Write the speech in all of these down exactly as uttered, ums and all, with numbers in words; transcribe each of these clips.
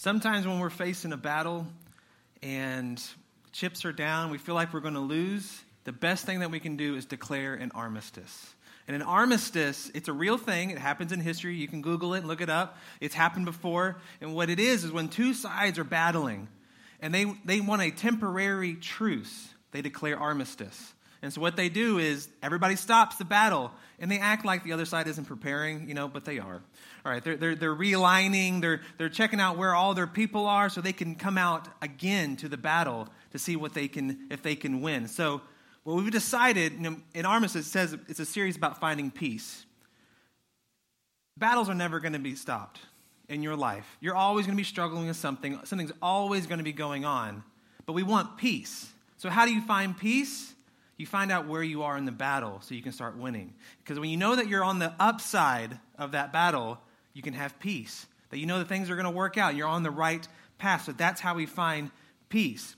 Sometimes when we're facing a battle and chips are down, we feel like we're going to lose, the best thing that we can do is declare an armistice. And an armistice, it's a real thing. It happens in history. You can Google it and look it up. It's happened before. And what it is is when two sides are battling and they, they want a temporary truce, they declare armistice. And so what they do is everybody stops the battle and they act like the other side isn't preparing, you know, but they are. All right, they're, they're, they're realigning, they're, they're checking out where all their people are so they can come out again to the battle to see what they can, if they can win. So what we've decided, you know, in Armistice, it says it's a series about finding peace. Battles are never going to be stopped in your life. You're always going to be struggling with something. Something's always going to be going on. But we want peace. So how do you find peace? You find out where you are in the battle so you can start winning. Because when you know that you're on the upside of that battle, you can have peace. That you know that things are going to work out. You're on the right path. So that's how we find peace.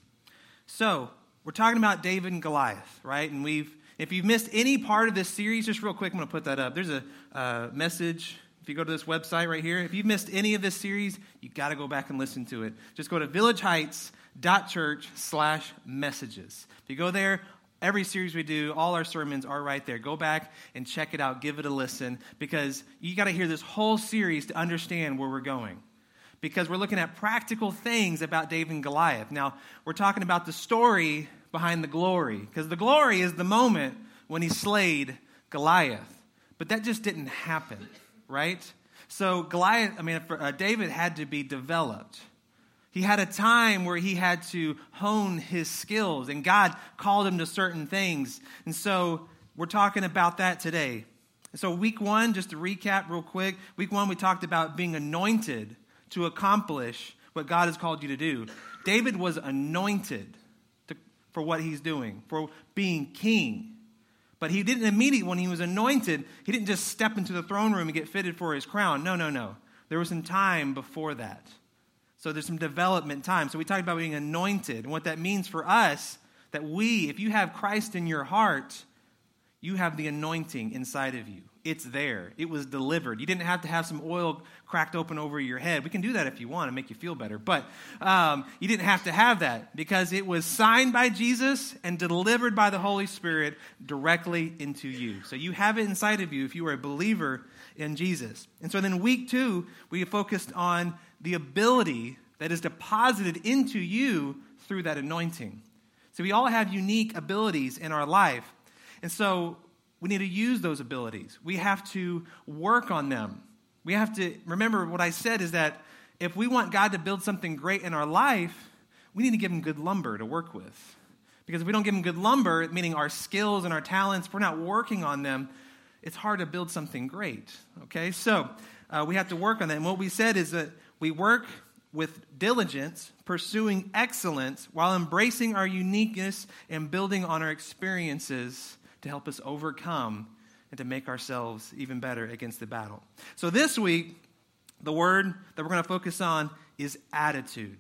So we're talking about David and Goliath, right? And we've, if you've missed any part of this series, just real quick, I'm going to put that up. There's a uh, message. If you go to this website right here, if you've missed any of this series, you got to go back and listen to it. Just go to villageheights.church slash messages. If you go there, every series we do, all our sermons are right there. Go back and check it out. Give it a listen because you got to hear this whole series to understand where we're going. Because we're looking at practical things about David and Goliath. Now, we're talking about the story behind the glory. Because the glory is the moment when he slayed Goliath. But that just didn't happen, right? So Goliath, I mean, uh, David had to be developed. He had a time where he had to hone his skills, and God called him to certain things. And so we're talking about that today. So week one, just to recap real quick, week one we talked about being anointed to accomplish what God has called you to do. David was anointed to, for what he's doing, for being king. But he didn't immediately, when he was anointed, he didn't just step into the throne room and get fitted for his crown. No, no, no. There was some time before that. So there's some development time. So we talked about being anointed. And what that means for us, that we, if you have Christ in your heart, you have the anointing inside of you. It's there. It was delivered. You didn't have to have some oil cracked open over your head. We can do that if you want to make you feel better. But um, you didn't have to have that because it was signed by Jesus and delivered by the Holy Spirit directly into you. So you have it inside of you if you are a believer in Jesus. And so then week two, we focused on the ability that is deposited into you through that anointing. So we all have unique abilities in our life. And so we need to use those abilities. We have to work on them. We have to, remember what I said is that if we want God to build something great in our life, we need to give him good lumber to work with. Because if we don't give him good lumber, meaning our skills and our talents, if we're not working on them, it's hard to build something great. Okay, so uh, we have to work on that. And what we said is that we work with diligence, pursuing excellence, while embracing our uniqueness and building on our experiences to help us overcome and to make ourselves even better against the battle. So this week, the word that we're going to focus on is attitude.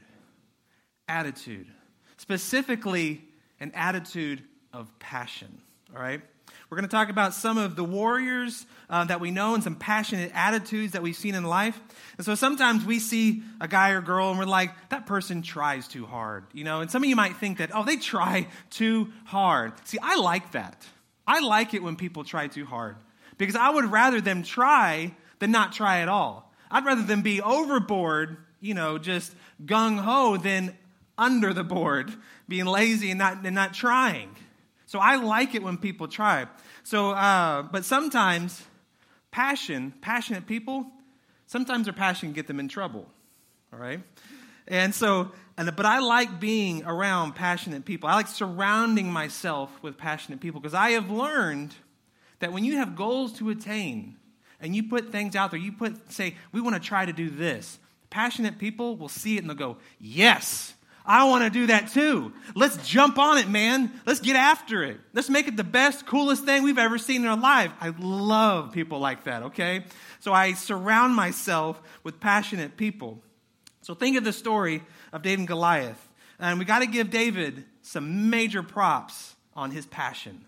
Attitude. Specifically, an attitude of passion. All right? We're going to talk about some of the warriors uh, that we know and some passionate attitudes that we've seen in life. And so sometimes we see a guy or girl and we're like, that person tries too hard. You know, and some of you might think that, oh, they try too hard. See, I like that. I like it when people try too hard because I would rather them try than not try at all. I'd rather them be overboard, you know, just gung-ho than under the board, being lazy and not, and not trying. So I like it when people try. So, uh, but sometimes passion, passionate people, sometimes their passion can get them in trouble. All right? And so, and, but I like being around passionate people. I like surrounding myself with passionate people because I have learned that when you have goals to attain and you put things out there, you put, say, we want to try to do this. Passionate people will see it and they'll go, yes, I want to do that too. Let's jump on it, man. Let's get after it. Let's make it the best, coolest thing we've ever seen in our life. I love people like that, okay? So I surround myself with passionate people. So think of the story of David and Goliath. And we got to give David some major props on his passion.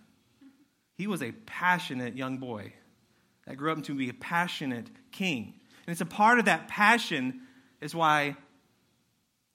He was a passionate young boy that grew up to be a passionate king. And it's a part of that passion is why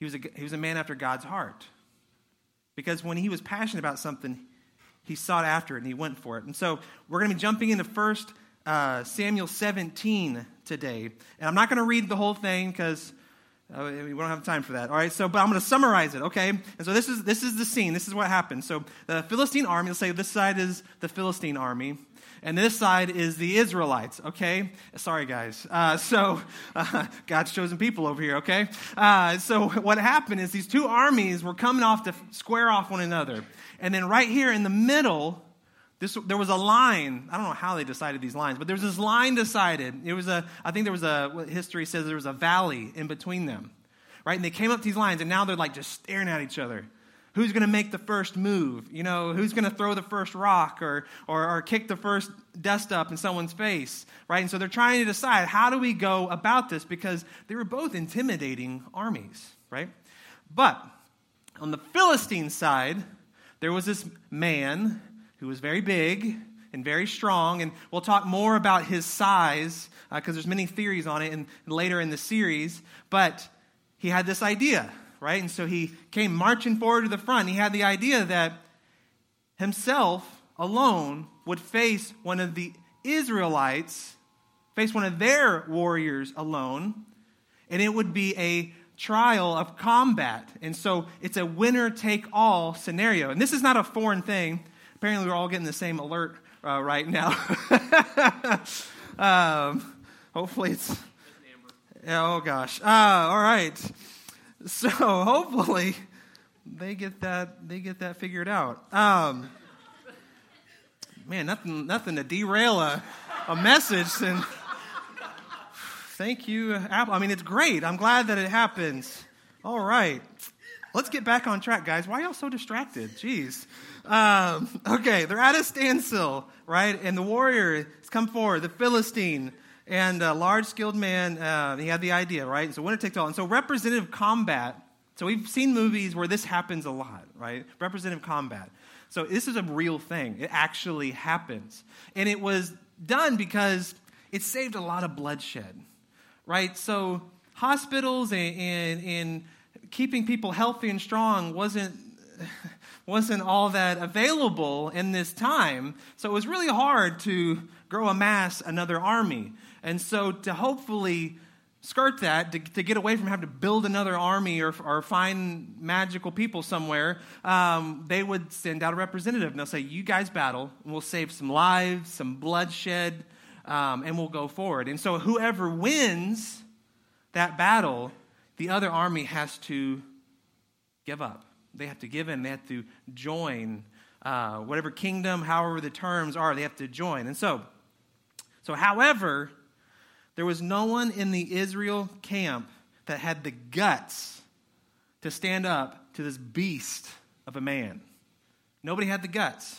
he was a, he was a man after God's heart. Because when he was passionate about something, he sought after it and he went for it. And so we're going to be jumping into First uh, Samuel seventeen today. And I'm not going to read the whole thing because uh, we don't have time for that. All right, so but I'm going to summarize it, okay? And so this is this is the scene. This is what happened. So the Philistine army, let's say this side is the Philistine army. And this side is the Israelites, okay? Sorry, guys. Uh, so, uh, God's chosen people over here, okay? Uh, so what happened is these two armies were coming off to square off one another. And then right here in the middle, this, there was a line. I don't know how they decided these lines, but there was this line decided. It was a, I think there was a, what history says there was a valley in between them, right? And they came up to these lines, and now they're like just staring at each other. Who's going to make the first move? You know, who's going to throw the first rock or, or or kick the first dust up in someone's face, right? And so they're trying to decide, how do we go about this? Because they were both intimidating armies, right? But on the Philistine side, there was this man who was very big and very strong, and we'll talk more about his size because uh, there's many theories on it and later in the series, but he had this idea. Right? And so he came marching forward to the front. He had the idea that himself alone would face one of the Israelites, face one of their warriors alone, and it would be a trial of combat. And so it's a winner-take-all scenario. And this is not a foreign thing. Apparently we're all getting the same alert uh, right now. um, hopefully it's... Oh, gosh. Uh, all right. So hopefully they get that they get that figured out. Um, man, nothing nothing to derail a, a message. And thank you, Apple. I mean, it's great. I'm glad that it happens. All right, let's get back on track, guys. Why are y'all so distracted? Jeez. Um, okay, they're at a standstill, right? And the warrior has come forward, the Philistine. And a large, skilled man, uh, he had the idea, right? And so winner takes all. And so representative combat, so we've seen movies where this happens a lot, right? Representative combat. So this is a real thing. It actually happens. And it was done because it saved a lot of bloodshed, right? So hospitals and, and, and keeping people healthy and strong wasn't... wasn't all that available in this time. So it was really hard to grow, amass another army. And so to hopefully skirt that, to, to get away from having to build another army or, or find magical people somewhere, um, they would send out a representative. And they'll say, you guys battle, and we'll save some lives, some bloodshed, um, and we'll go forward. And so whoever wins that battle, the other army has to give up. They have to give in. They have to join uh, whatever kingdom, however the terms are. They have to join. And so, so, however, there was no one in the Israel camp that had the guts to stand up to this beast of a man. Nobody had the guts.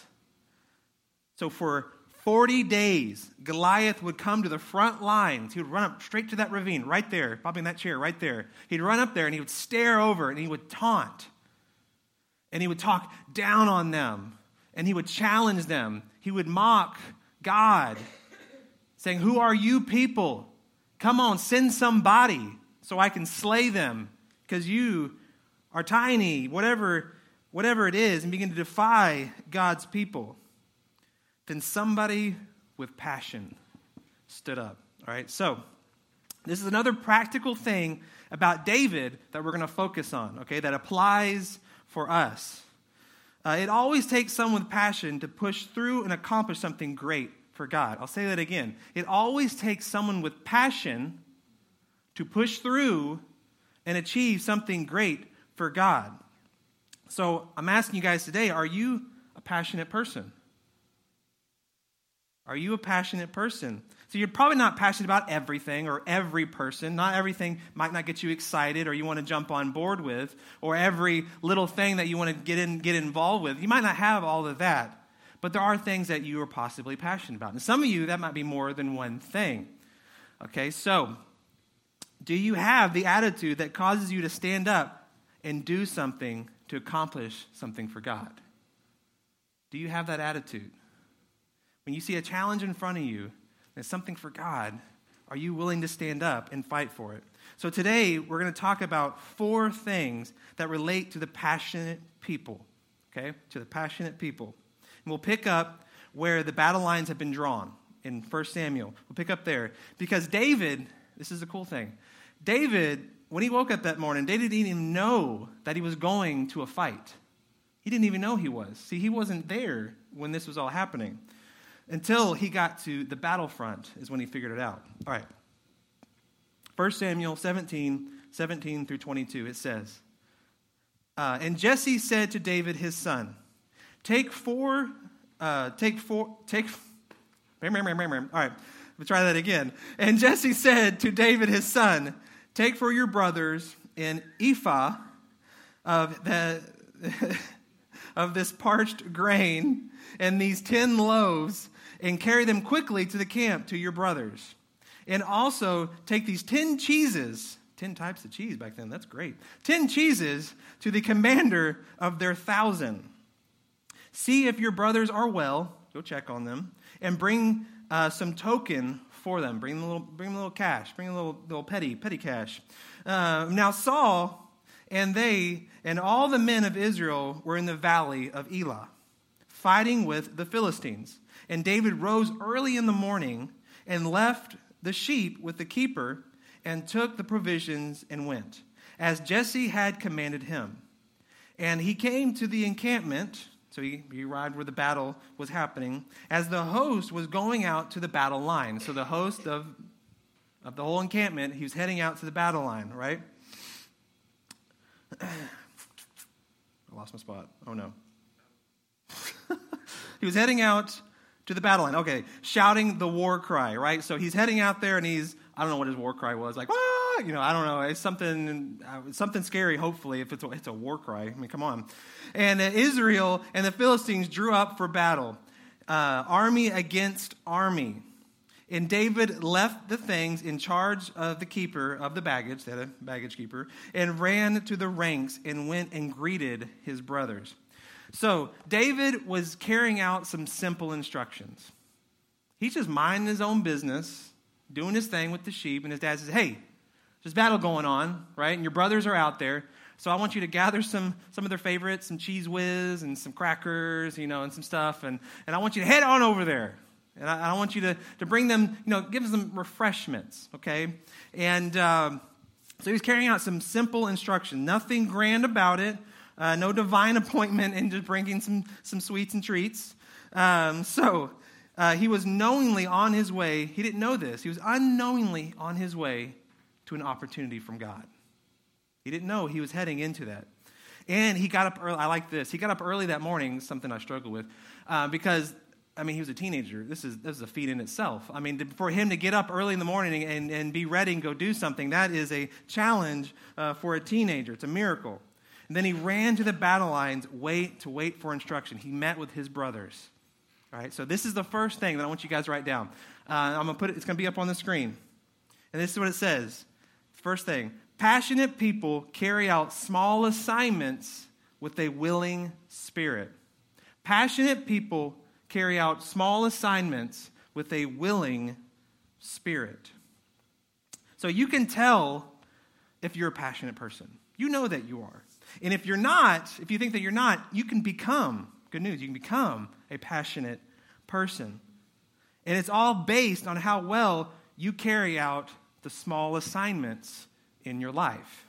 So for forty days, Goliath would come to the front lines. He would run up straight to that ravine right there, popping that chair right there. He'd run up there and he would stare over and he would taunt. And he would talk down on them. And he would challenge them. He would mock God, saying, who are you people? Come on, send somebody so I can slay them because you are tiny, whatever, whatever it is, and begin to defy God's people. Then somebody with passion stood up. All right, so this is another practical thing about David that we're going to focus on, okay, that applies for us. Uh, it always takes someone with passion to push through and accomplish something great for God. I'll say that again. It always takes someone with passion to push through and achieve something great for God. So I'm asking you guys today, are you a passionate person? Are you a passionate person? So you're probably not passionate about everything or every person. Not everything might not get you excited or you want to jump on board with, or every little thing that you want to get in, get involved with. You might not have all of that, but there are things that you are possibly passionate about. And some of you, that might be more than one thing. Okay, so do you have the attitude that causes you to stand up and do something to accomplish something for God? Do you have that attitude? When you see a challenge in front of you, and it's something for God, are you willing to stand up and fight for it? So today, we're going to talk about four things that relate to the passionate people, okay? To the passionate people. And we'll pick up where the battle lines have been drawn in First Samuel. We'll pick up there. Because David, this is the cool thing, David, when he woke up that morning, David didn't even know that he was going to a fight. He didn't even know he was. See, he wasn't there when this was all happening. Until he got to the battlefront is when he figured it out. All right. First Samuel seventeen, seventeen through twenty-two, it says, uh, and Jesse said to David his son, take four, uh, take four, take, all right, we'll try that again. And Jesse said to David his son, take for your brothers an ephah of the of this parched grain and these ten loaves, and carry them quickly to the camp to your brothers. And also take these ten cheeses, ten types of cheese back then, that's great. Ten cheeses to the commander of their thousand. See if your brothers are well, go check on them, and bring uh, some token for them. Bring them a little, bring them a little cash, bring a little, little petty, petty cash. Uh, now Saul and they and all the men of Israel were in the valley of Elah, fighting with the Philistines. And David rose early in the morning and left the sheep with the keeper and took the provisions and went, as Jesse had commanded him. And he came to the encampment, so he, he arrived where the battle was happening, as the host was going out to the battle line. So the host of, of the whole encampment, he was heading out to the battle line, right? I lost my spot. Oh, no. He was heading out to the battle line. Okay, shouting the war cry, right? So he's heading out there and he's, I don't know what his war cry was, like, ah, you know, I don't know. It's something something scary, hopefully, if it's a, it's a war cry. I mean, come on. And uh, Israel and the Philistines drew up for battle, uh, army against army. And David left the things in charge of the keeper of the baggage, they had a baggage keeper, and ran to the ranks and went and greeted his brothers. So David was carrying out some simple instructions. He's just minding his own business, doing his thing with the sheep, and his dad says, hey, there's battle going on, right? And your brothers are out there, so I want you to gather some some of their favorites, some Cheese Whiz and some crackers, you know, and some stuff, and, and I want you to head on over there. And I, I want you to, to bring them, you know, give them refreshments, okay? And um, so he's carrying out some simple instruction, nothing grand about it. Uh, no divine appointment in just bringing some, some sweets and treats. Um, so uh, he was knowingly on his way. He didn't know this. He was unknowingly on his way to an opportunity from God. He didn't know he was heading into that. And he got up early. I like this. He got up early that morning, something I struggle with, uh, because, I mean, he was a teenager. This is this is a feat in itself. I mean, for him to get up early in the morning and, and be ready and go do something, that is a challenge uh, for a teenager. It's a miracle. And then he ran to the battle lines, wait to wait for instruction. He met with his brothers. All right, so this is the first thing that I want you guys to write down. Uh, I'm gonna put it. It's gonna be up on the screen, and this is what it says. First thing: passionate people carry out small assignments with a willing spirit. Passionate people carry out small assignments with a willing spirit. So you can tell if you're a passionate person. You know that you are. And if you're not, if you think that you're not, you can become, good news, you can become a passionate person. And it's all based on how well you carry out the small assignments in your life.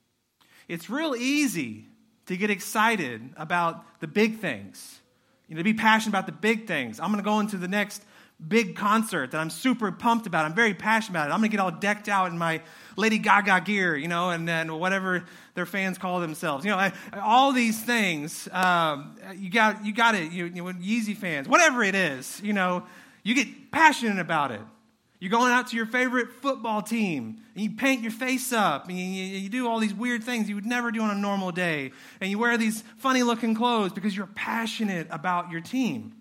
It's real easy to get excited about the big things, you know, to be passionate about the big things. I'm going to go into the next big concert that I'm super pumped about. I'm very passionate about it. I'm going to get all decked out in my Lady Gaga gear, you know, and then whatever their fans call themselves. You know, I, all these things, um, you got you got it, you, you know, Yeezy fans, whatever it is, you know, you get passionate about it. You're going out to your favorite football team, and you paint your face up, and you, you do all these weird things you would never do on a normal day, and you wear these funny-looking clothes because you're passionate about your team.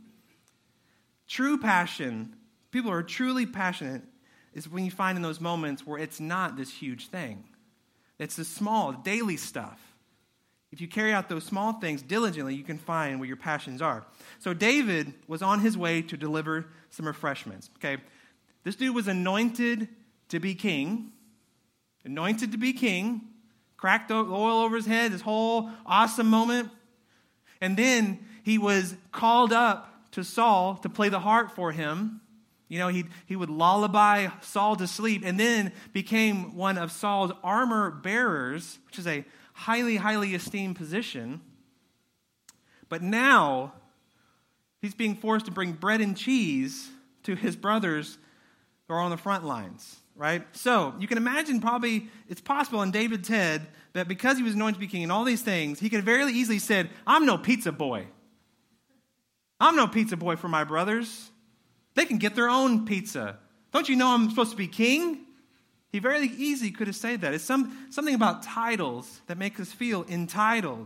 True passion, people who are truly passionate, is when you find in those moments where it's not this huge thing. It's the small, daily stuff. If you carry out those small things diligently, you can find where your passions are. So David was on his way to deliver some refreshments, okay? This dude was anointed to be king, anointed to be king, cracked oil over his head, this whole awesome moment. And then he was called up to Saul to play the harp for him. You know, he he would lullaby Saul to sleep, and then became one of Saul's armor bearers, which is a highly, highly esteemed position. But now, he's being forced to bring bread and cheese to his brothers who are on the front lines, right? So, you can imagine probably, it's possible in David's head that because he was anointed to be king and all these things, he could very easily said, I'm no pizza boy. I'm no pizza boy for my brothers. They can get their own pizza. Don't you know I'm supposed to be king? He very easily could have said that. It's some, something about titles that makes us feel entitled.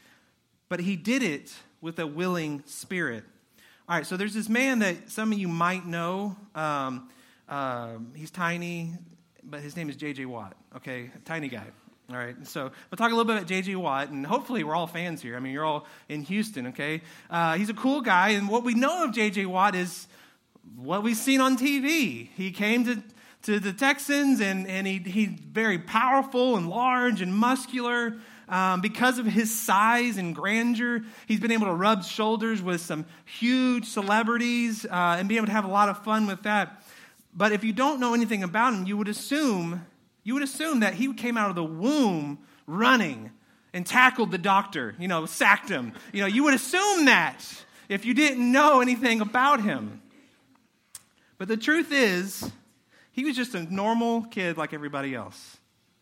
But he did it with a willing spirit. All right, so there's this man that some of you might know. Um, uh, he's tiny, but his name is J J Watt, okay? A tiny guy. All right, so we'll talk a little bit about J J Watt, and hopefully we're all fans here. I mean, you're all in Houston, okay? Uh, he's a cool guy, and what we know of J J Watt is what we've seen on T V. He came to, to the Texans, and, and he, he's very powerful and large and muscular. Um, because of his size and grandeur, he's been able to rub shoulders with some huge celebrities uh, and be able to have a lot of fun with that. But if you don't know anything about him, you would assume you would assume that he came out of the womb running and tackled the doctor, you know, sacked him. You know, you would assume that if you didn't know anything about him. But the truth is, he was just a normal kid like everybody else.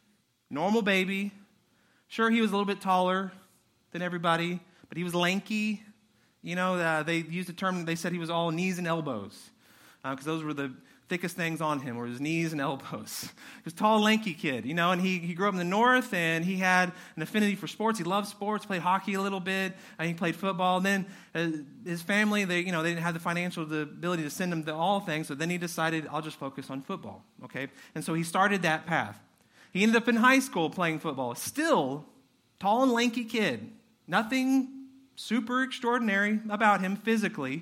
Normal baby. Sure, he was a little bit taller than everybody, but he was lanky. You know, uh, they used the term, they said he was all knees and elbows, because uh, those were the thickest things on him, were his knees and elbows. He was a tall, lanky kid, you know, and he, he grew up in the north, and he had an affinity for sports. He loved sports, played hockey a little bit, and he played football. And then uh, his family, they you know, they didn't have the financial the ability to send him to all things, so then he decided, I'll just focus on football, okay? And so he started that path. He ended up in high school playing football. Still, tall and lanky kid. Nothing super extraordinary about him physically.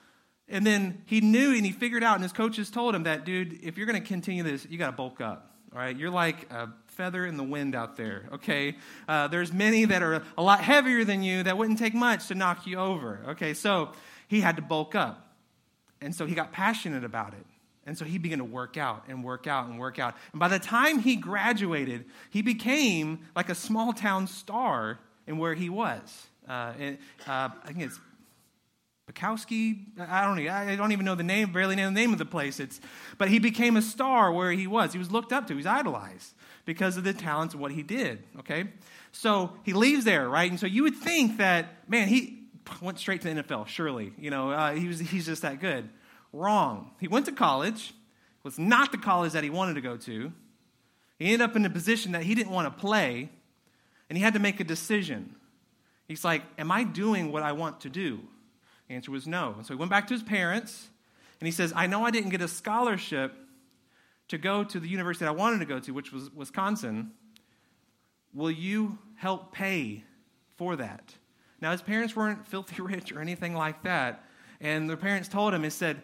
And then he knew and he figured out, and his coaches told him that, dude, if you're going to continue this, you got to bulk up. All right, you're like a feather in the wind out there. Okay, uh, there's many that are a lot heavier than you that wouldn't take much to knock you over. Okay, so he had to bulk up, and so he got passionate about it. And so he began to work out and work out and work out. And by the time he graduated, he became like a small town star in where he was. Uh, and, uh, I think it's Bukowski. I don't know. I don't even know the name, barely know the name of the place. It's, but he became a star where he was. He was looked up to. He was idolized because of the talents of what he did. Okay, so he leaves there, right? And so you would think that, man, he went straight to the N F L. Surely, you know, uh, he was. He's just that good. Wrong. He went to college. It was not the college that he wanted to go to. He ended up in a position that he didn't want to play, and he had to make a decision. He's like, am I doing what I want to do? The answer was no. And so he went back to his parents, and he says, I know I didn't get a scholarship to go to the university I wanted to go to, which was Wisconsin. Will you help pay for that? Now, his parents weren't filthy rich or anything like that, and their parents told him, they said,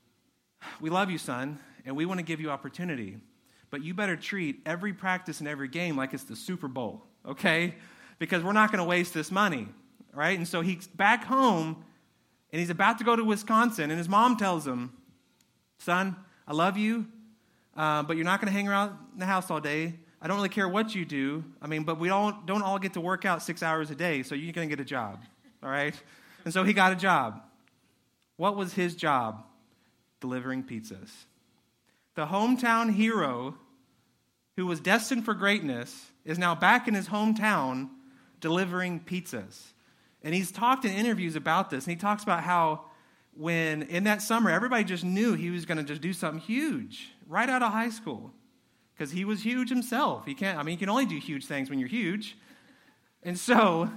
we love you, son, and we want to give you opportunity, but you better treat every practice and every game like it's the Super Bowl, okay? Because we're not going to waste this money, right? And so he's back home, and he's about to go to Wisconsin, and his mom tells him, son, I love you, uh, but you're not going to hang around in the house all day. I don't really care what you do. I mean, but we don't, don't all get to work out six hours a day, so you're going to get a job, all right? And so he got a job. What was his job? Delivering pizzas. The hometown hero who was destined for greatness is now back in his hometown delivering pizzas. And he's talked in interviews about this, and he talks about how when in that summer, everybody just knew he was going to just do something huge right out of high school because he was huge himself. He can't, I mean, you can only do huge things when you're huge. And so,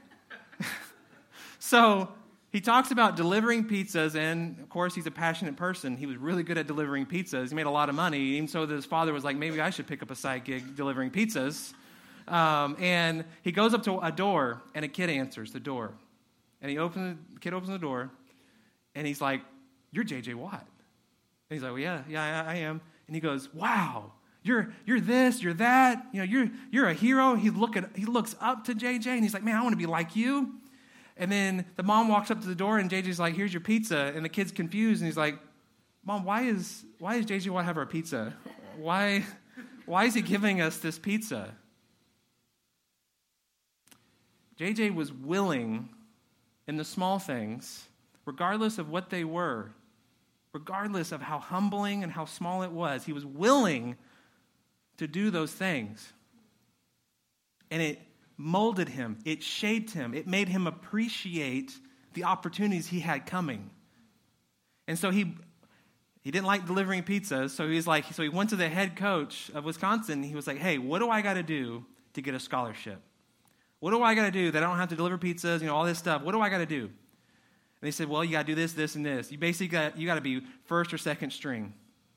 so he talks about delivering pizzas, and of course, he's a passionate person. He was really good at delivering pizzas. He made a lot of money, even so that his father was like, maybe I should pick up a side gig delivering pizzas. Um, and he goes up to a door, and a kid answers the door. And he opens, the kid opens the door, and he's like, you're J J Watt. And he's like, well, yeah, yeah, I, I am. And he goes, wow, you're you're this, you're that. You know, you're you're a hero. He look at he looks up to J J and he's like, man, I want to be like you. And then the mom walks up to the door and J J's like, here's your pizza. And the kid's confused and he's like, Mom, why is why is J J want to have our pizza? Why why is he giving us this pizza? J J was willing in the small things, regardless of what they were, regardless of how humbling and how small it was, he was willing to do those things. And it molded him. It shaped him. It made him appreciate the opportunities he had coming. And so he he didn't like delivering pizzas, so he was like, so he went to the head coach of Wisconsin. He was like, hey, what do I got to do to get a scholarship? What do I got to do that I don't have to deliver pizzas, you know, all this stuff? What do I got to do? And they said, well, you got to do this, this, and this. You basically got, you got to be first or second string.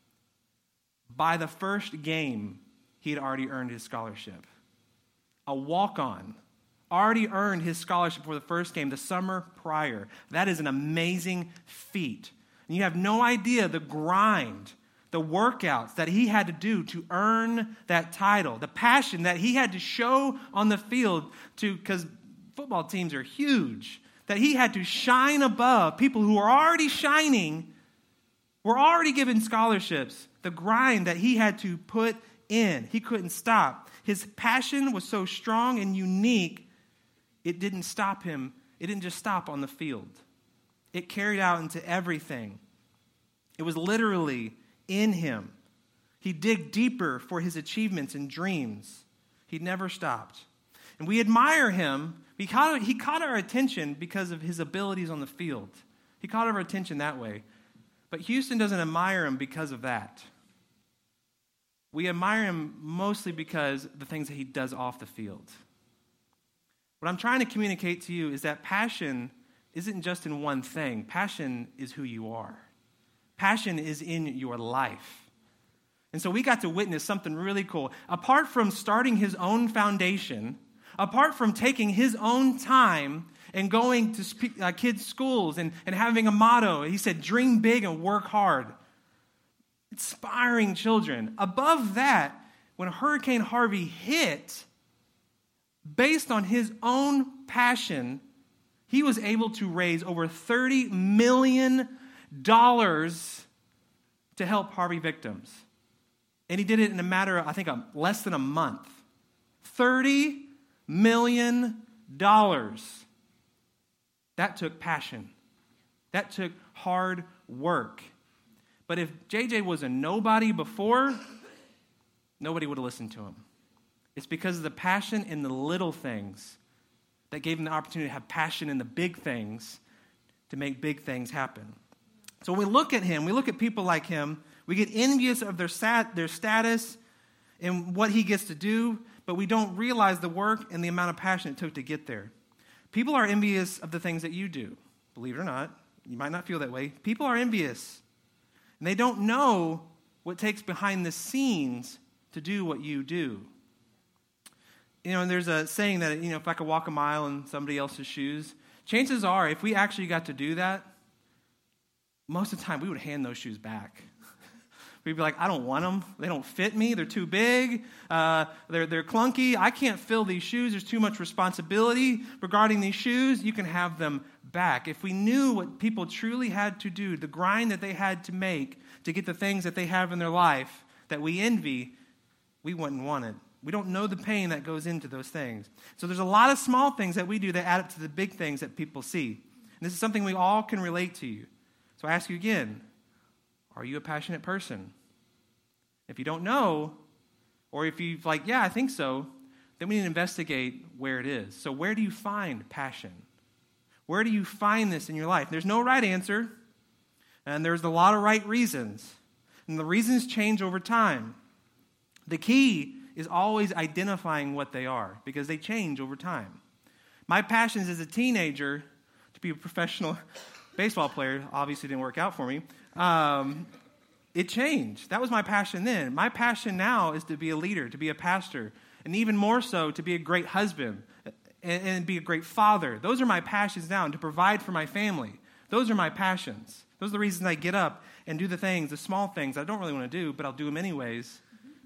By the first game, he had already earned his scholarship. A walk-on already earned his scholarship for the first game the summer prior. That is an amazing feat. And you have no idea the grind, the workouts that he had to do to earn that title, the passion that he had to show on the field to, because football teams are huge, that he had to shine above people who are already shining, were already given scholarships, the grind that he had to put in. He couldn't stop. His passion was so strong and unique, it didn't stop him. It didn't just stop on the field. It carried out into everything. It was literally in him. He digged deeper for his achievements and dreams. He never stopped. And we admire him. He caught, he caught our attention because of his abilities on the field. He caught our attention that way. But Houston doesn't admire him because of that. We admire him mostly because of the things that he does off the field. What I'm trying to communicate to you is that passion isn't just in one thing. Passion is who you are. Passion is in your life. And so we got to witness something really cool. Apart from starting his own foundation, apart from taking his own time and going to spe- uh, kids' schools and, and having a motto, he said, dream big and work hard. Inspiring children. Above that, when Hurricane Harvey hit, based on his own passion, he was able to raise over thirty million dollars to help Harvey victims. And he did it in a matter of, I think, a, less than a month. thirty million dollars. That took passion. That took hard work. But if J J was a nobody before, nobody would have listened to him. It's because of the passion in the little things that gave him the opportunity to have passion in the big things to make big things happen. So when we look at him, we look at people like him, we get envious of their stat, their status and what he gets to do, but we don't realize the work and the amount of passion it took to get there. People are envious of the things that you do. Believe it or not, you might not feel that way. People are envious. And they don't know what takes behind the scenes to do what you do. You know, and there's a saying that, you know, if I could walk a mile in somebody else's shoes, chances are, if we actually got to do that, most of the time we would hand those shoes back. We'd be like, I don't want them. They don't fit me. They're too big. Uh, they're, they're clunky. I can't fill these shoes. There's too much responsibility regarding these shoes. You can have them back. If we knew what people truly had to do, the grind that they had to make to get the things that they have in their life that we envy, we wouldn't want it. We don't know the pain that goes into those things. So there's a lot of small things that we do that add up to the big things that people see. And this is something we all can relate to you. So I ask you again, are you a passionate person? If you don't know, or if you're like, yeah, I think so, then we need to investigate where it is. So where do you find passion? Where do you find this in your life? There's no right answer, and there's a lot of right reasons. And the reasons change over time. The key is always identifying what they are, because they change over time. My passions as a teenager to be a professional baseball player obviously didn't work out for me. Um, it changed. That was my passion then. My passion now is to be a leader, to be a pastor, and even more so to be a great husband and, and be a great father. Those are my passions now, and to provide for my family. Those are my passions. Those are the reasons I get up and do the things, the small things I don't really want to do, but I'll do them anyways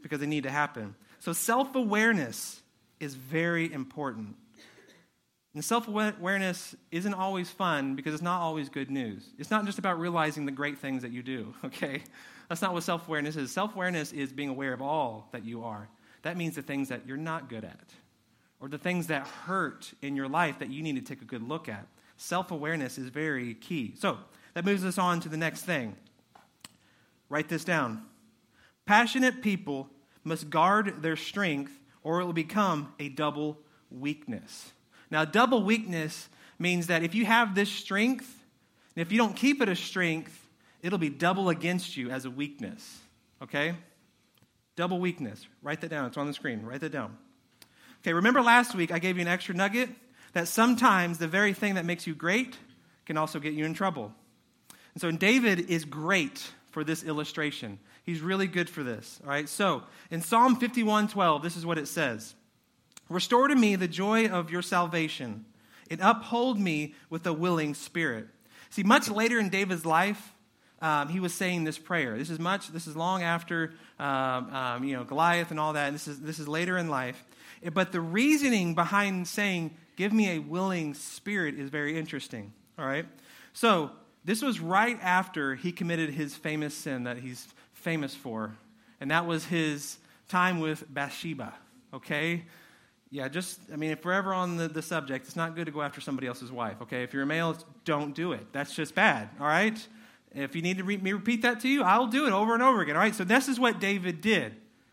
because they need to happen. So self-awareness is very important. And self-awareness isn't always fun because it's not always good news. It's not just about realizing the great things that you do, okay? That's not what self-awareness is. Self-awareness is being aware of all that you are. That means the things that you're not good at, or the things that hurt in your life that you need to take a good look at. Self-awareness is very key. So that moves us on to the next thing. Write this down. Passionate people must guard their strength, or it will become a double weakness. Now, double weakness means that if you have this strength, and if you don't keep it a strength, it'll be double against you as a weakness. Okay? Double weakness. Write that down. It's on the screen. Write that down. Okay, remember last week I gave you an extra nugget? That sometimes the very thing that makes you great can also get you in trouble. And so David is great for this illustration. He's really good for this. All right, so in Psalm fifty-one twelve, this is what it says. Restore to me the joy of your salvation, and uphold me with a willing spirit. See, much later in David's life, um, he was saying this prayer. This is much. This is long after um, um, you know Goliath and all that. And this is this is later in life. But the reasoning behind saying, "Give me a willing spirit," is very interesting. All right, so this was right after he committed his famous sin that he's famous for, and that was his time with Bathsheba. Okay. Yeah, just, I mean, if we're ever on the, the subject, it's not good to go after somebody else's wife, okay? If you're a male, don't do it. That's just bad, all right? If you need to re- me repeat that to you, I'll do it over and over again, all right? So this is what David did.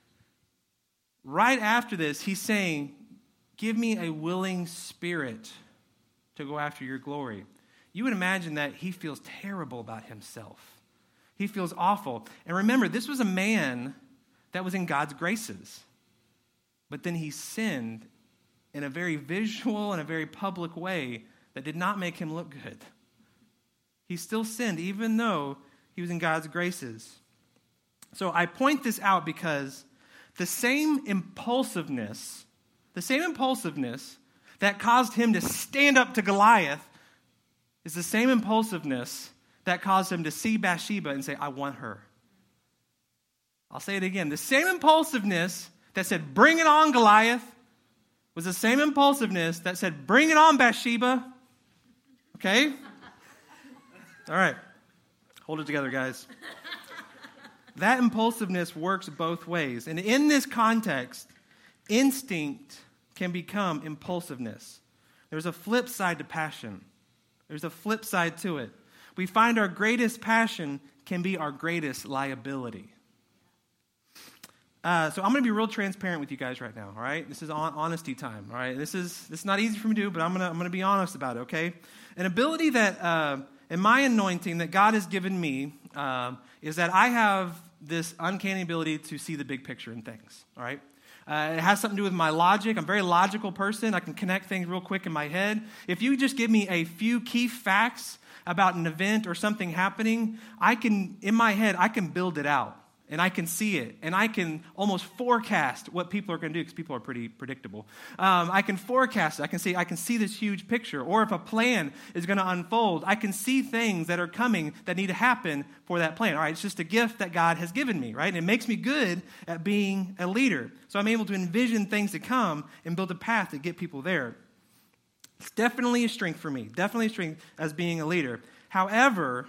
Right after this, he's saying, give me a willing spirit to go after your glory. You would imagine that he feels terrible about himself. He feels awful. And remember, this was a man that was in God's graces. But then he sinned in a very visual and a very public way that did not make him look good. He still sinned even though he was in God's graces. So I point this out because the same impulsiveness, the same impulsiveness that caused him to stand up to Goliath is the same impulsiveness that caused him to see Bathsheba and say, I want her. I'll say it again. The same impulsiveness that said, bring it on, Goliath, was the same impulsiveness that said, bring it on, Bathsheba. Okay? All right. Hold it together, guys. That impulsiveness works both ways. And in this context, instinct can become impulsiveness. There's a flip side to passion. There's a flip side to it. We find our greatest passion can be our greatest liability. Uh, so I'm going to be real transparent with you guys right now, all right? This is on- honesty time, all right? This is this is not easy for me to do, but I'm going to I'm going to be honest about it, okay? An ability that, uh, in my anointing, that God has given me uh, is that I have this uncanny ability to see the big picture in things, all right? Uh, it has something to do with my logic. I'm a very logical person. I can connect things real quick in my head. If you just give me a few key facts about an event or something happening, I can, in my head, I can build it out. And I can see it, and I can almost forecast what people are going to do because people are pretty predictable. Um, I can forecast it. I can see. I can see this huge picture. Or if a plan is going to unfold, I can see things that are coming that need to happen for that plan. All right, it's just a gift that God has given me, right? And it makes me good at being a leader. So I'm able to envision things to come and build a path to get people there. It's definitely a strength for me. Definitely a strength as being a leader. However,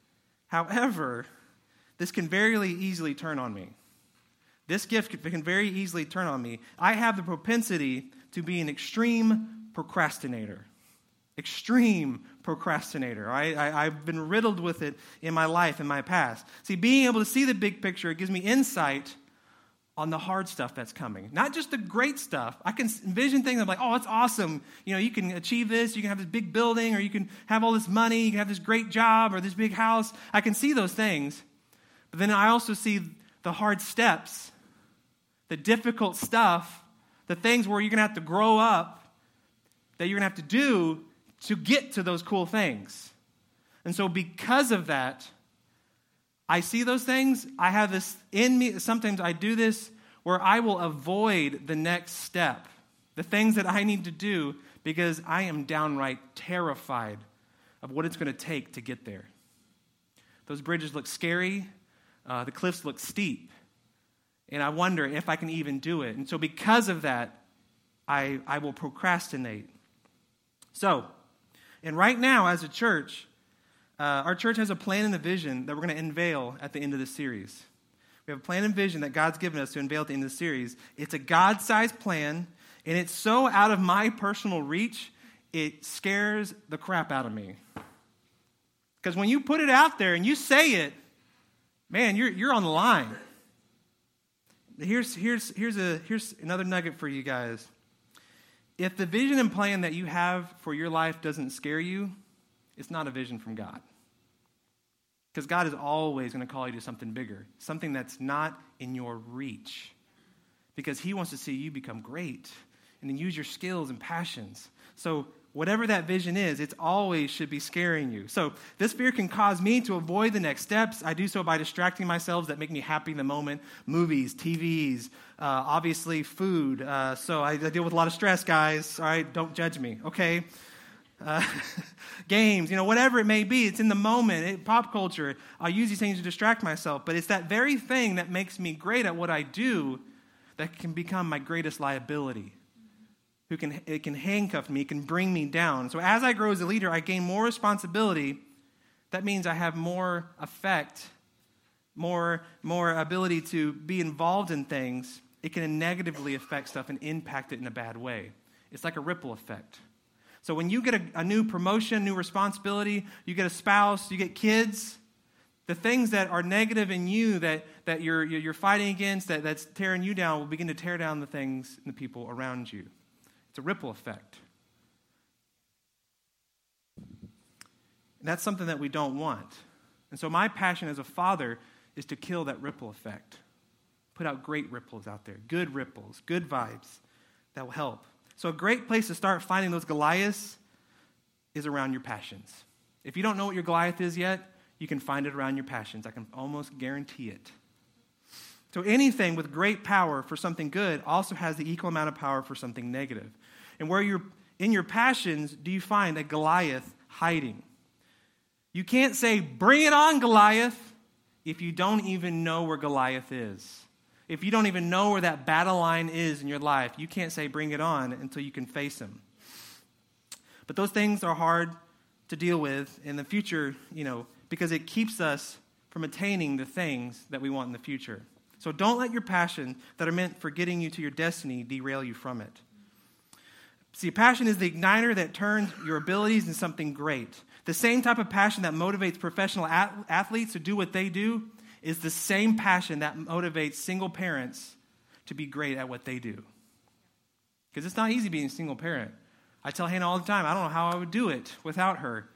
however. This can very easily turn on me. This gift can very easily turn on me. I have the propensity to be an extreme procrastinator. Extreme procrastinator. I, I, I've been riddled with it in my life, in my past. See, being able to see the big picture, it gives me insight on the hard stuff that's coming. Not just the great stuff. I can envision things, I'm like, oh, it's awesome. You know, you can achieve this, you can have this big building, or you can have all this money, you can have this great job, or this big house. I can see those things. But then I also see the hard steps, the difficult stuff, the things where you're going to have to grow up, that you're going to have to do to get to those cool things. And so because of that, I see those things. I have this in me. Sometimes I do this where I will avoid the next step, the things that I need to do, because I am downright terrified of what it's going to take to get there. Those bridges look scary. Uh, the cliffs look steep. And I wonder if I can even do it. And so because of that, I, I will procrastinate. So, and right now as a church, uh, our church has a plan and a vision that we're going to unveil at the end of this series. We have a plan and vision that God's given us to unveil at the end of the series. It's a God-sized plan, and it's so out of my personal reach, it scares the crap out of me. Because when you put it out there and you say it, man, you're you're on the line. Here's here's here's a here's another nugget for you guys. If the vision and plan that you have for your life doesn't scare you, it's not a vision from God. Because God is always going to call you to something bigger, something that's not in your reach. Because he wants to see you become great and then use your skills and passions. So whatever that vision is, it always should be scaring you. So this fear can cause me to avoid the next steps. I do so by distracting myself that make me happy in the moment. Movies, T Vs, uh, obviously food. Uh, so I, I deal with a lot of stress, guys. All right, don't judge me, okay? Uh, games, you know, whatever it may be, it's in the moment. It, pop culture, I use these things to distract myself. But it's that very thing that makes me great at what I do that can become my greatest liability. Who can it can handcuff me, it can bring me down. So as I grow as a leader, I gain more responsibility. That means I have more effect, more, more ability to be involved in things. It can negatively affect stuff and impact it in a bad way. It's like a ripple effect. So when you get a, a new promotion, new responsibility, you get a spouse, you get kids, the things that are negative in you that, that you're, you're fighting against, that, that's tearing you down, will begin to tear down the things and the people around you. It's a ripple effect. And that's something that we don't want. And so my passion as a father is to kill that ripple effect. Put out great ripples out there, good ripples, good vibes that will help. So a great place to start finding those Goliaths is around your passions. If you don't know what your Goliath is yet, you can find it around your passions. I can almost guarantee it. So anything with great power for something good also has the equal amount of power for something negative. And where you're in your passions, do you find a Goliath hiding? You can't say, bring it on, Goliath, if you don't even know where Goliath is. If you don't even know where that battle line is in your life, you can't say bring it on until you can face him. But those things are hard to deal with in the future, you know, because it keeps us from attaining the things that we want in the future. So don't let your passion that are meant for getting you to your destiny derail you from it. See, passion is the igniter that turns your abilities into something great. The same type of passion that motivates professional athletes to do what they do is the same passion that motivates single parents to be great at what they do. Because it's not easy being a single parent. I tell Hannah all the time, I don't know how I would do it without her.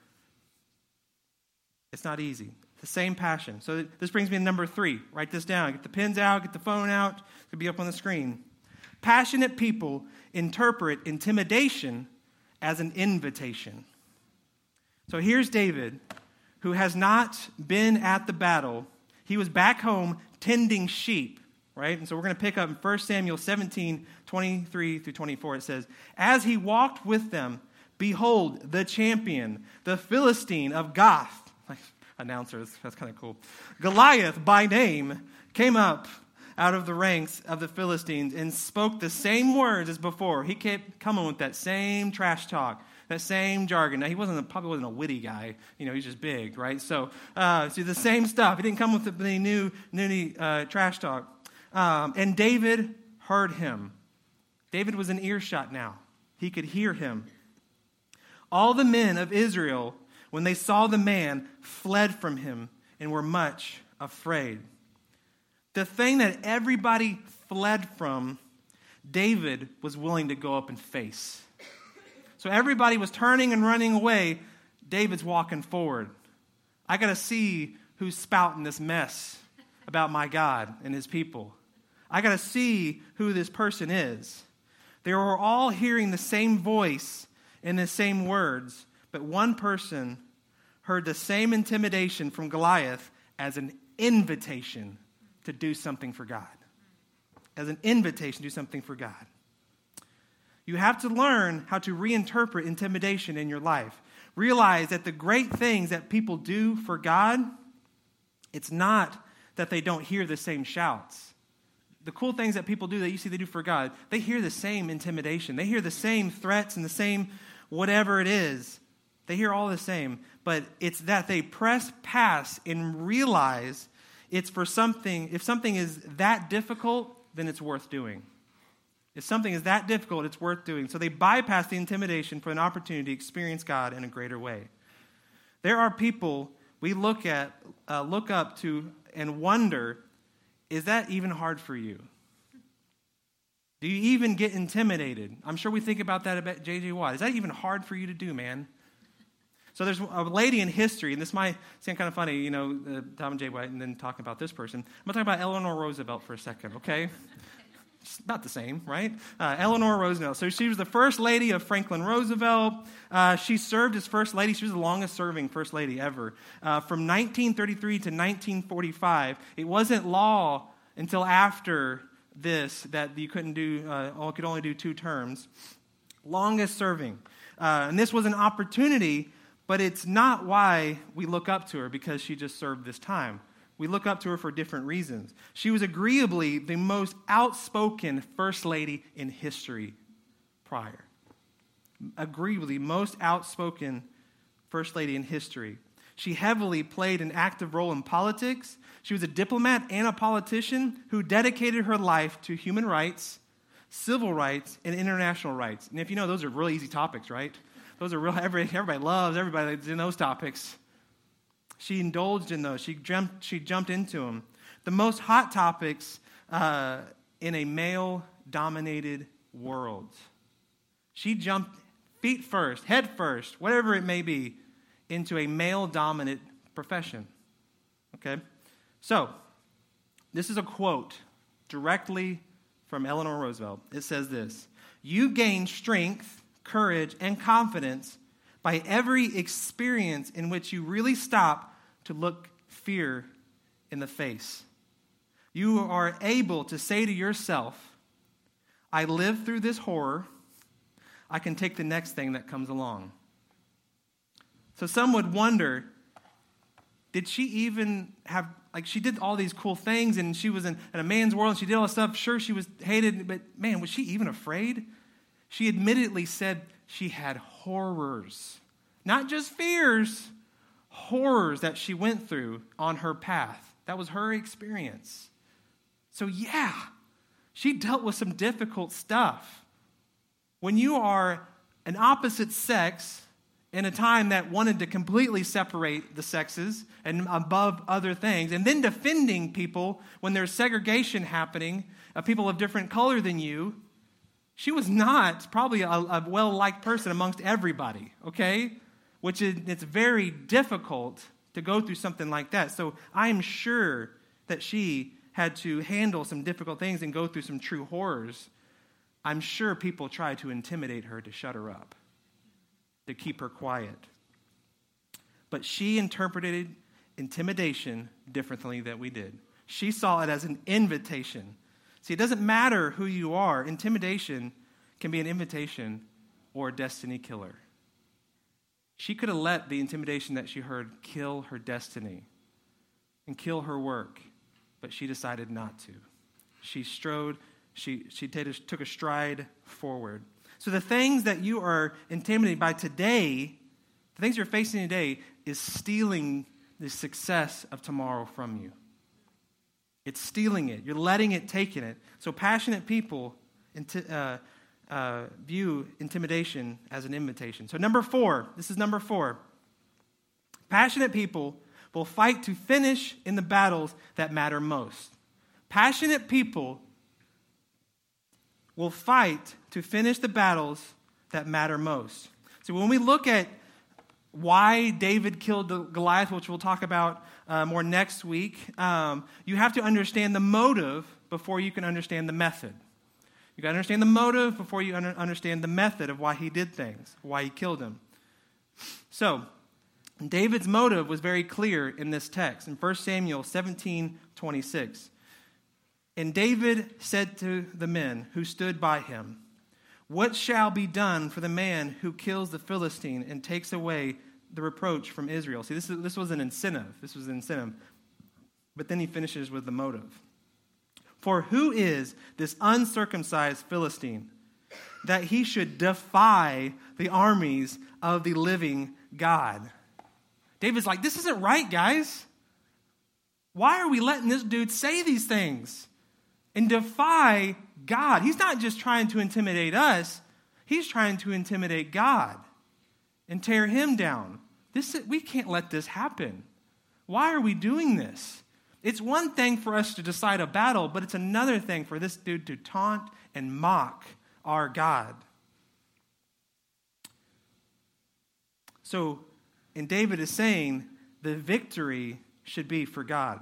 It's not easy. The same passion. So this brings me to number three. Write this down. Get the pens out. Get the phone out. It's going to be up on the screen. Passionate people interpret intimidation as an invitation. So here's David, who has not been at the battle. He was back home tending sheep, right? And so we're going to pick up in First Samuel seventeen, twenty-three through twenty-four. It says, as he walked with them, behold, the champion, the Philistine of Gath, like announcers, that's kind of cool, Goliath by name, came up out of the ranks of the Philistines and spoke the same words as before. He kept coming with that same trash talk, that same jargon. Now, he wasn't a, probably wasn't a witty guy. You know, he's just big, right? So, uh, see, the same stuff. He didn't come with the new, new uh, trash talk. Um, and David heard him. David was in earshot now. He could hear him. All the men of Israel, when they saw the man, fled from him and were much afraid. The thing that everybody fled from, David was willing to go up and face. So everybody was turning and running away. David's walking forward. I got to see who's spouting this mess about my God and his people. I got to see who this person is. They were all hearing the same voice and the same words, but one person heard the same intimidation from Goliath as an invitation to do something for God. As an invitation to do something for God. You have to learn how to reinterpret intimidation in your life. Realize that the great things that people do for God, it's not that they don't hear the same shouts. the cool things that people do that you see they do for God, they hear the same intimidation. They hear the same threats and the same whatever it is. They hear all the same. But it's that they press past and realize it's for something. If something is that difficult, then it's worth doing. If something is that difficult, it's worth doing. So they bypass the intimidation for an opportunity to experience God in a greater way. There are people we look at, uh, look up to and wonder, is that even hard for you? Do you even get intimidated? I'm sure we think about that about J J Watt. Is that even hard for you to do, man? So there's a lady in history, and this might sound kind of funny, you know, uh, Tom and J. White, and then talking about this person. I'm going to talk about Eleanor Roosevelt for a second, okay? It's about the same, right? Uh, Eleanor Roosevelt. So she was the first lady of Franklin Roosevelt. Uh, she served as first lady. She was the longest serving first lady ever. Uh, from nineteen thirty-three to nineteen forty-five, it wasn't law until after this that you couldn't do, uh, could only do two terms. Longest serving. Uh, and this was an opportunity, but it's not why we look up to her because she just served this time. We look up to her for different reasons. She was agreeably the most outspoken first lady in history prior. Agreeably most outspoken first lady in history. She heavily played an active role in politics. She was a diplomat and a politician who dedicated her life to human rights, civil rights, and international rights. And if you know, those are really easy topics, right? Those are real, everybody, everybody loves, everybody in those topics. She indulged in those. She jumped, she jumped into them. The most hot topics uh, in a male-dominated world. She jumped feet first, head first, whatever it may be, into a male-dominant profession. Okay? So, this is a quote directly from Eleanor Roosevelt. It says this: "You gain strength, courage, and confidence by every experience in which you really stop to look fear in the face. You are able to say to yourself, I lived through this horror. I can take the next thing that comes along." So some would wonder, did she even have, like she did all these cool things and she was in, in a man's world and she did all this stuff. Sure, she was hated, but man, was she even afraid? She admittedly said she had horrors, not just fears, horrors that she went through on her path. That was her experience. So yeah, she dealt with some difficult stuff. When you are an opposite sex in a time that wanted to completely separate the sexes and above other things, and then defending people when there's segregation happening of people of different color than you, she was not probably a, a well-liked person amongst everybody, okay? Which is, it's very difficult to go through something like that. So I'm sure that she had to handle some difficult things and go through some true horrors. I'm sure people tried to intimidate her to shut her up, to keep her quiet. But she interpreted intimidation differently than we did. She saw it as an invitation. See, it doesn't matter who you are. Intimidation can be an invitation or a destiny killer. She could have let the intimidation that she heard kill her destiny and kill her work, but she decided not to. She strode, she, she took a stride forward. So the things that you are intimidated by today, the things you're facing today, is stealing the success of tomorrow from you. It's stealing it. You're letting it, taking it. So passionate people inti- uh, uh, view intimidation as an invitation. So number four, this is number four. Passionate people will fight to finish in the battles that matter most. Passionate people will fight to finish the battles that matter most. So when we look at why David killed the Goliath, which we'll talk about uh, more next week, um, you have to understand the motive before you can understand the method. You got to understand the motive before you under, understand the method of why he did things, why he killed him. So David's motive was very clear in this text in First Samuel seventeen twenty-six. And David said to the men who stood by him, "What shall be done for the man who kills the Philistine and takes away the reproach from Israel?" See, this, is, this was an incentive. This was an incentive. But then he finishes with the motive. For who is this uncircumcised Philistine, that he should defy the armies of the living God? David's like, this isn't right, guys. Why are we letting this dude say these things and defy God? He's not just trying to intimidate us. He's trying to intimidate God and tear him down. This, we can't let this happen. Why are we doing this? It's one thing for us to decide a battle, but it's another thing for this dude to taunt and mock our God. So, and David is saying the victory should be for God.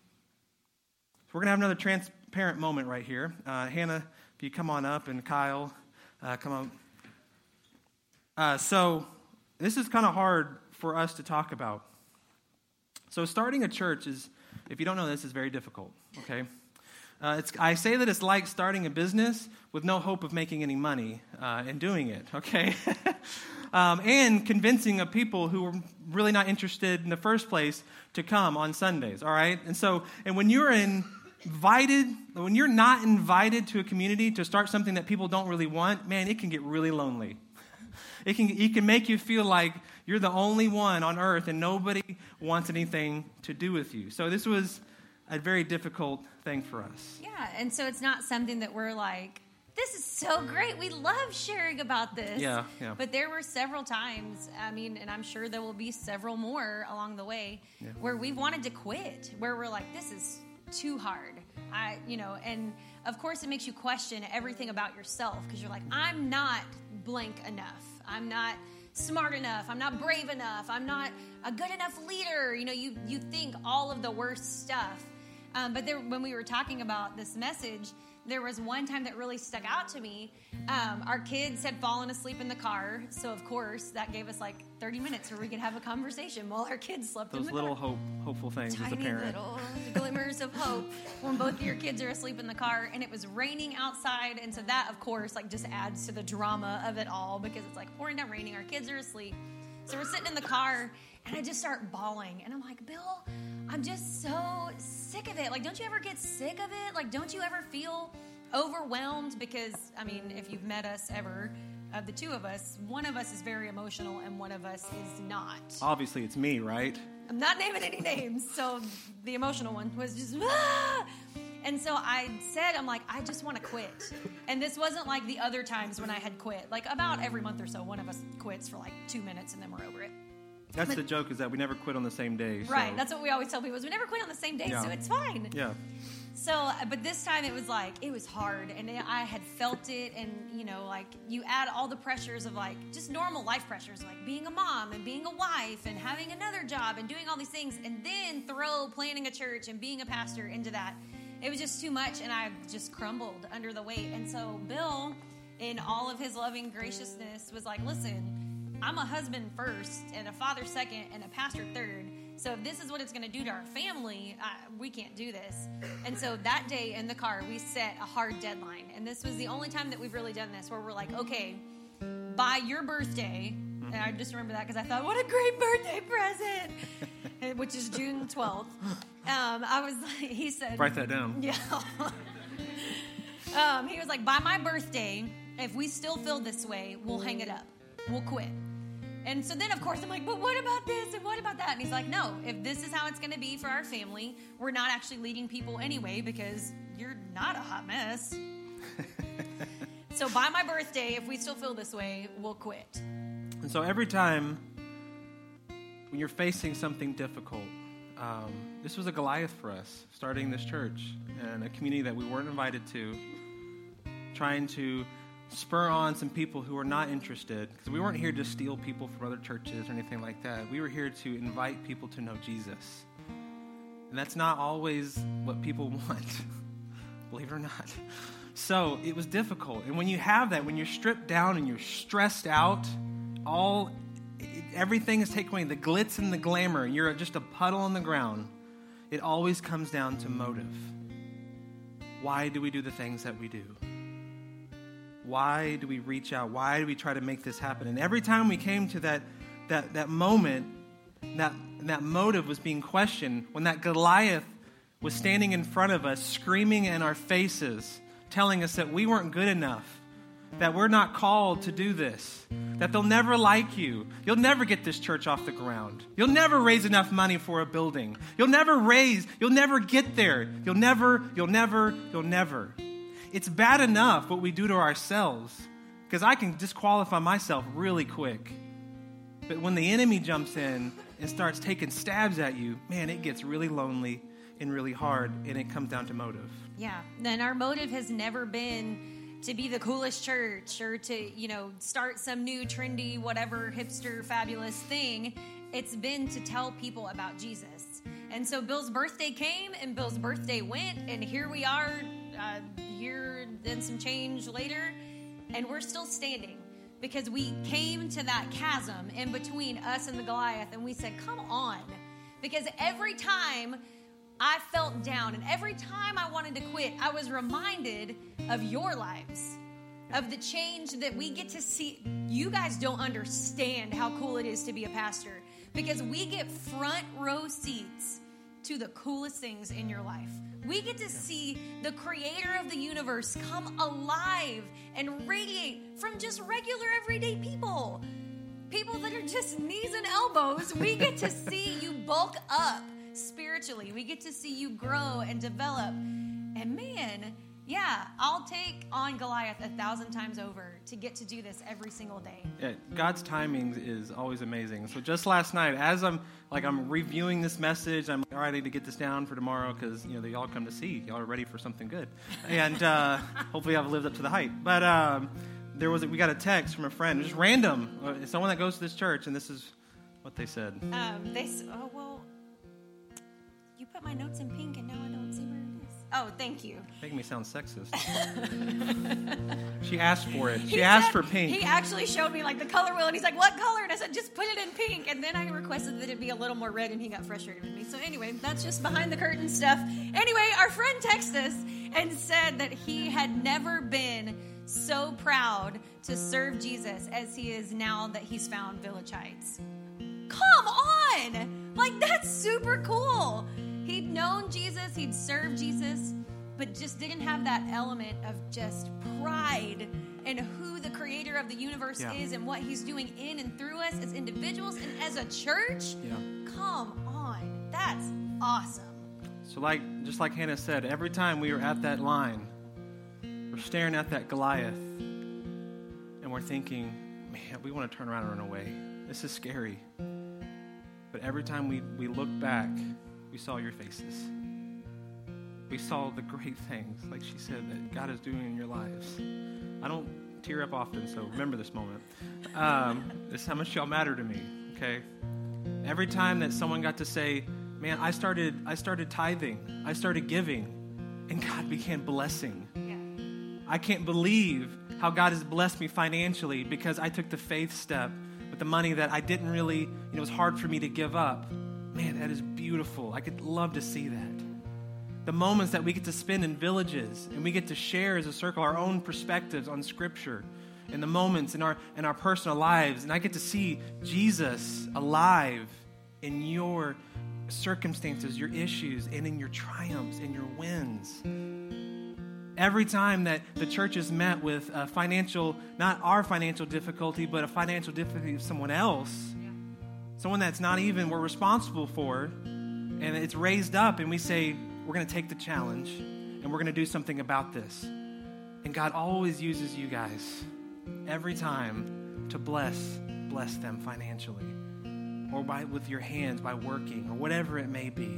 So we're going to have another transparent moment right here. Uh, Hannah, if you come on up, and Kyle, uh, come on. Uh, so this is kind of hard for us to talk about. So starting a church is, if you don't know this, is very difficult, okay? Uh, it's, I say that it's like starting a business with no hope of making any money uh, and doing it, okay? um, and convincing of people who are really not interested in the first place to come on Sundays, all right? And so, and when you're invited, when you're not invited to a community to start something that people don't really want, man, it can get really lonely. It can, it can make you feel like you're the only one on earth and nobody wants anything to do with you. So this was a very difficult thing for us. Yeah, and so it's not something that we're like, this is so great. We love sharing about this. Yeah, yeah. But there were several times, I mean, and I'm sure there will be several more along the way, yeah. where we wanted to quit, where we're like, this is too hard. I, you know, and of course it makes you question everything about yourself because you're like, I'm not blank enough. I'm not smart enough. I'm not brave enough. I'm not a good enough leader. You know, you, you think all of the worst stuff. Um, but there, when we were talking about this message, there was one time that really stuck out to me. Um, our kids had fallen asleep in the car. So, of course, that gave us like thirty minutes where we could have a conversation while our kids slept Those in the little car. hope, hopeful things Tiny as a parent. little glimmers of hope when both of your kids are asleep in the car. And it was raining outside. And so that, of course, like just adds to the drama of it all because it's like pouring down raining. Our kids are asleep. So we're sitting in the car and I just start bawling. And I'm like, Bill, I'm just so sick of it. Like, don't you ever get sick of it? Like, don't you ever feel overwhelmed? Because, I mean, if you've met us ever, of the two of us, one of us is very emotional and one of us is not. Obviously, it's me, right? I'm not naming any names. So the emotional one was just, ah! And so I said, I'm like, I just want to quit. And this wasn't like the other times when I had quit. Like about every month or so, one of us quits for like two minutes and then we're over it. That's but, the joke, is that we never quit on the same day. So. Right. That's what we always tell people is we never quit on the same day, yeah. so it's fine. Yeah. So, but this time it was like, it was hard, and I had felt it, and, you know, like, you add all the pressures of, like, just normal life pressures, like being a mom, and being a wife, and having another job, and doing all these things, and then throw planning a church and being a pastor into that. It was just too much, and I just crumbled under the weight. And so Bill, in all of his loving graciousness, was like, listen, I'm a husband first, and a father second, and a pastor third. So if this is what it's going to do to our family, uh, we can't do this. And so that day in the car, we set a hard deadline. And this was the only time that we've really done this, where we're like, okay, by your birthday, and I just remember that because I thought, what a great birthday present, which is June twelfth. Um, I was like, he said. Write that down. Yeah. um, he was like, by my birthday, if we still feel this way, we'll hang it up. We'll quit. And so then, of course, I'm like, but what about this and what about that? And he's like, no, if this is how it's going to be for our family, we're not actually leading people anyway because you're not a hot mess. So by my birthday, if we still feel this way, we'll quit. And so every time when you're facing something difficult, um, this was a Goliath for us, starting this church and a community that we weren't invited to, trying to spur on some people who are not interested, because we weren't here to steal people from other churches or anything like that. We were here to invite people to know Jesus. And that's not always what people want, believe it or not. So it was difficult. And when you have that, when you're stripped down and you're stressed out, all everything is taken away, the glitz and the glamour, you're just a puddle on the ground, it always comes down to motive. Why do we do the things that we do? Why do we reach out? Why do we try to make this happen? And every time we came to that that that moment, that that motive was being questioned, when that Goliath was standing in front of us, screaming in our faces, telling us that we weren't good enough, that we're not called to do this, that they'll never like you. You'll never get this church off the ground. You'll never raise enough money for a building. You'll never raise, you'll never get there. You'll never, you'll never, you'll never. It's bad enough what we do to ourselves, because I can disqualify myself really quick. But when the enemy jumps in and starts taking stabs at you, man, it gets really lonely and really hard, and it comes down to motive. Yeah, and our motive has never been to be the coolest church or to, you know, start some new trendy, whatever, hipster, fabulous thing. It's been to tell people about Jesus. And so Bill's birthday came and Bill's birthday went, and here we are a year and some change later, and we're still standing because we came to that chasm in between us and the Goliath, and we said, come on. Because every time I felt down, and every time I wanted to quit, I was reminded of your lives, of the change that we get to see. You guys don't understand how cool it is to be a pastor, because we get front row seats to the coolest things in your life. We get to see the creator of the universe come alive and radiate from just regular everyday people. People that are just knees and elbows. We get to see you bulk up spiritually. We get to see you grow and develop. And man, yeah, I'll take on Goliath a thousand times over to get to do this every single day. Yeah, God's timing is always amazing. So just last night, as I'm like I'm reviewing this message, I'm all right, I need to get this down for tomorrow because you know they all come to see. Y'all are ready for something good, and uh, hopefully I've lived up to the hype. But um, there was a, we got a text from a friend, just random, uh, someone that goes to this church, and this is what they said. Um, they oh well, you put my notes in pink, and now I don't see where it is. Oh, thank you. Making me sound sexist. She asked for it. She He asked said- for pink. He actually showed me like the color wheel, and he's like, "What color?" And I said, "Just put it in pink." And then I requested that it be a little more red, and he got frustrated with me. So anyway, that's just behind the curtain stuff. Anyway, our friend texted us and said that he had never been so proud to serve Jesus as he is now that he's found Village Heights. Come on! Like, that's super cool. He'd known Jesus, he'd served Jesus, but just didn't have that element of just pride in who the creator of the universe Yeah. is and what he's doing in and through us as individuals and as a church. Yeah. Come on. That's awesome. So like, just like Hannah said, every time we were at that line, we're staring at that Goliath, and we're thinking, man, we want to turn around and run away. This is scary. But every time we, we looked back, we saw your faces. We saw the great things, like she said, that God is doing in your lives. I don't tear up often, so remember this moment. Um, this is how much y'all matter to me, okay? Every time that someone got to say, man, I started I started tithing, I started giving, and God began blessing. Yeah. I can't believe how God has blessed me financially because I took the faith step with the money that I didn't really, you know, it was hard for me to give up. Man, that is beautiful. I could love to see that. The moments that we get to spend in villages and we get to share as a circle our own perspectives on Scripture and the moments in our in our personal lives. And I get to see Jesus alive in your circumstances, your issues, and in your triumphs and your wins. Every time that the church is met with a financial, not our financial difficulty, but a financial difficulty of someone else, Yeah. someone that's not even we're responsible for, and it's raised up, and we say, we're going to take the challenge, and we're going to do something about this. And God always uses you guys every time to bless, bless them financially, or by with your hands, by working, or whatever it may be.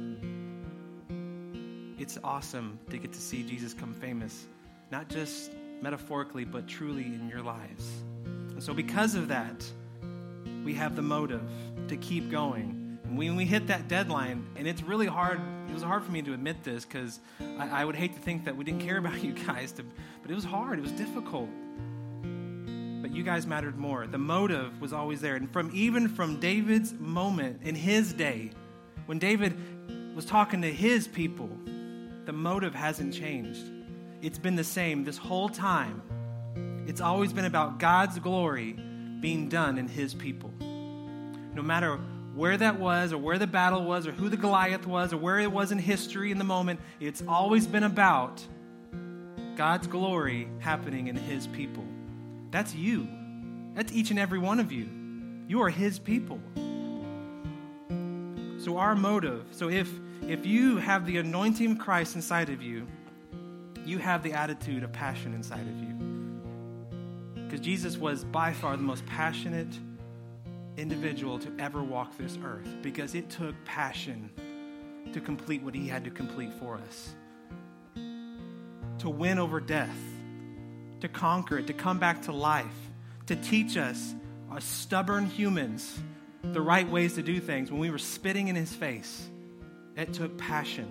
It's awesome to get to see Jesus come famous, not just metaphorically, but truly in your lives. And so because of that, we have the motive to keep going. And when we hit that deadline, and it's really hard, it was hard for me to admit this because I, I would hate to think that we didn't care about you guys, to, but it was hard, it was difficult. But you guys mattered more. The motive was always there. And from even from David's moment in his day, when David was talking to his people, the motive hasn't changed. It's been the same this whole time. It's always been about God's glory being done in his people. No matter where that was or where the battle was or who the Goliath was or where it was in history in the moment. It's always been about God's glory happening in his people. That's you. That's each and every one of you. You are his people. So our motive, so if if you have the anointing of Christ inside of you, you have the attitude of passion inside of you. Because Jesus was by far the most passionate individual to ever walk this earth, because it took passion to complete what he had to complete for us. To win over death, to conquer it, to come back to life, to teach us, as stubborn humans, the right ways to do things when we were spitting in his face. It took passion.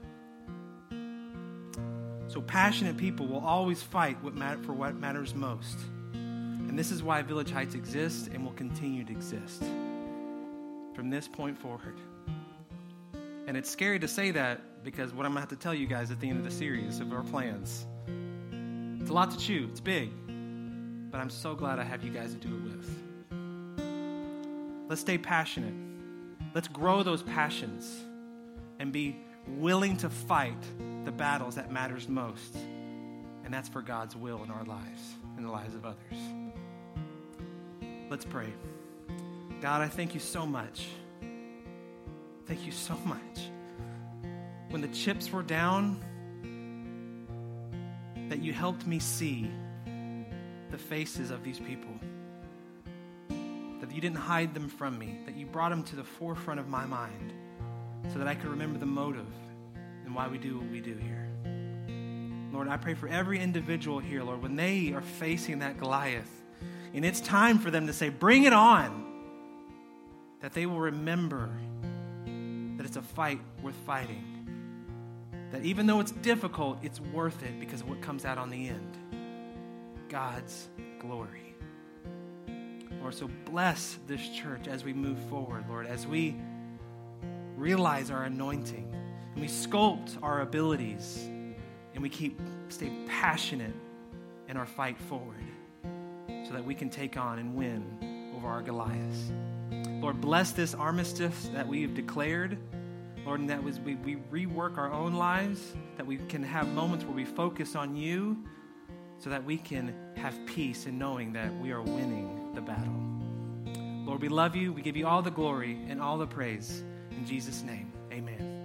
So passionate people will always fight what matter, for what matters most. And this is why Village Heights exists and will continue to exist from this point forward. And it's scary to say that, because what I'm going to have to tell you guys at the end of the series of our plans, it's a lot to chew. It's big. But I'm so glad I have you guys to do it with. Let's stay passionate. Let's grow those passions and be willing to fight the battles that matters most. And that's for God's will in our lives and the lives of others. Let's pray. God, I thank you so much. Thank you so much. When the chips were down, that you helped me see the faces of these people. That you didn't hide them from me. That you brought them to the forefront of my mind so that I could remember the motive and why we do what we do here. Lord, I pray for every individual here, Lord, when they are facing that Goliath, and it's time for them to say, bring it on, that they will remember that it's a fight worth fighting. That even though it's difficult, it's worth it because of what comes out on the end. God's glory. Lord, so bless this church as we move forward, Lord, as we realize our anointing and we sculpt our abilities and we keep stay passionate in our fight forward so that we can take on and win over our Goliaths. Lord, bless this armistice that we have declared. Lord, and that was we, we rework our own lives, that we can have moments where we focus on you so that we can have peace in knowing that we are winning the battle. Lord, we love you. We give you all the glory and all the praise. In Jesus' name, amen.